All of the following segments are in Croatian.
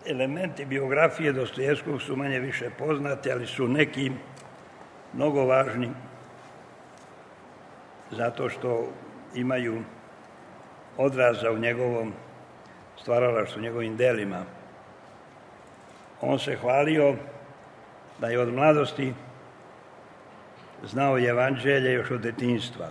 elementi biografije Dostojevskog su manje više poznati, ali su neki mnogo važni zato što imaju odraza u njegovom stvaralaštvu, u njegovim delima. On se hvalio da je od mladosti znao evanđelje još od detinjstva.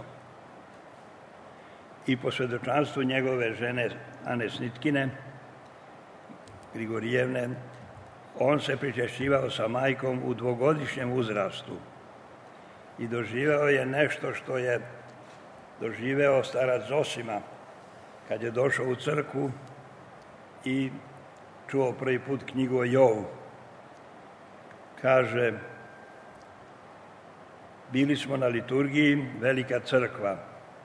I po svedočanstvu njegove žene Ane Snitkine, Grigorijevne, on se pričešćivao sa majkom u 2-godišnjem uzrastu i doživeo je nešto što je doživeo starac Zosima kad je došao u crkvu i čuo prvi put knjigu o Jovu. Kaže, bili smo na liturgiji, velika crkva,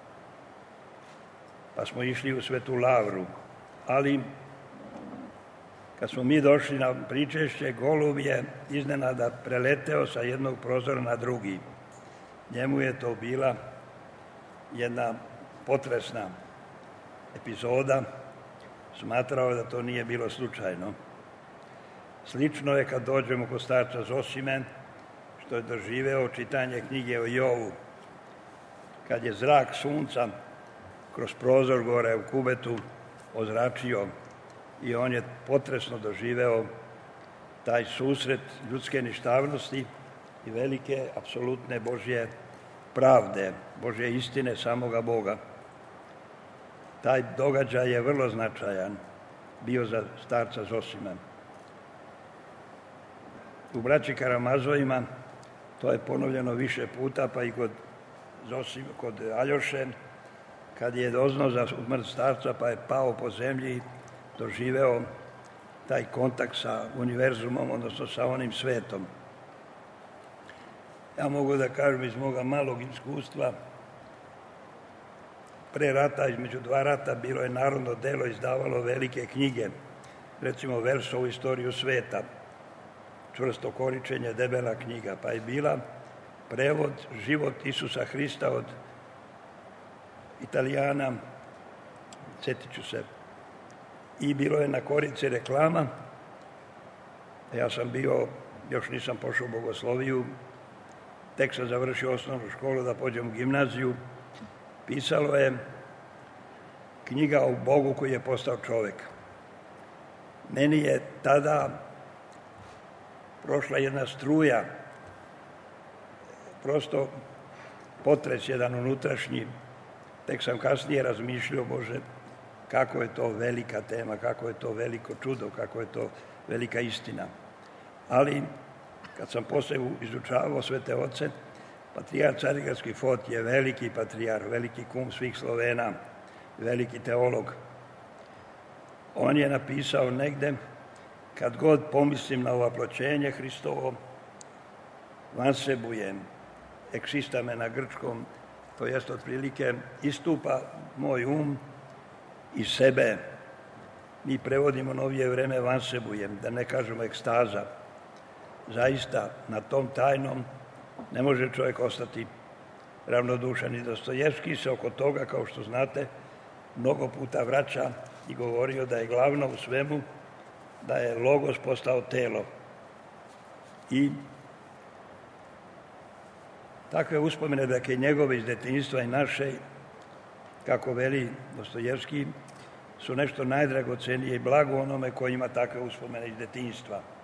pa smo išli u Svetu Lavru, ali kad smo mi došli na pričešće, golub je iznenada preleteo sa jednog prozora na drugi. Njemu je to bila jedna potresna epizoda, smatrao da to nije bilo slučajno. Slično je kad dođemo kod starca Zosime, što je doživeo čitanje knjige o Jovu, kad je zrak sunca kroz prozor gore u kubetu ozračio i on je potresno doživeo taj susret ljudske ništavnosti i velike, apsolutne Božje pravde, Božje istine samoga Boga. Taj događaj je vrlo značajan bio za starca Zosima. U braći Karamazovima to je ponovljeno više puta, pa i kod Aljoše, kad je doznao za smrt starca, pa je pao po zemlji i doživeo taj kontakt sa univerzumom, odnosno sa onim svetom. Ja mogu da kažem iz moga malog iskustva, pre rata, između 2 rata, bilo je Narodno delo, izdavalo velike knjige, recimo Versovu istoriju sveta, Čvrsto koričenje, debela knjiga, pa je bila prevod Život Isusa Hrista od Italijana, sjetit ću se, i bilo je na korici reklama. Ja sam bio, još nisam pošao u bogosloviju, tek sam završio osnovnu školu da pođem u gimnaziju. Pisalo je knjiga o Bogu koji je postao čovjek. Meni je tada prošla jedna struja, prosto potres jedan unutrašnji. Tek sam kasnije razmišljao, Bože, kako je to velika tema, kako je to veliko čudo, kako je to velika istina. Ali, kad sam poslije izučavao Svete oce, patrijar Carigradski Fot je veliki patrijar, veliki kum svih Slovena, veliki teolog. On je napisao negde, kad god pomislim na ovaploćenje Hristovo, vansebujem, eksistame na grčkom, to jest otprilike istupa moj um iz sebe. Mi prevodimo novije vreme vansebujem, da ne kažemo ekstaza. Zaista, na tom tajnom ne može čovjek ostati ravnodušan. I Dostojevski se oko toga, kao što znate, mnogo puta vraća i govorio da je glavno u svemu, da je logos postao telo. I takve uspomene, dakle, njegove iz detinjstva i naše, kako veli Dostojevski, su nešto najdragocenije i blago onome koji ima takve uspomene iz detinjstva.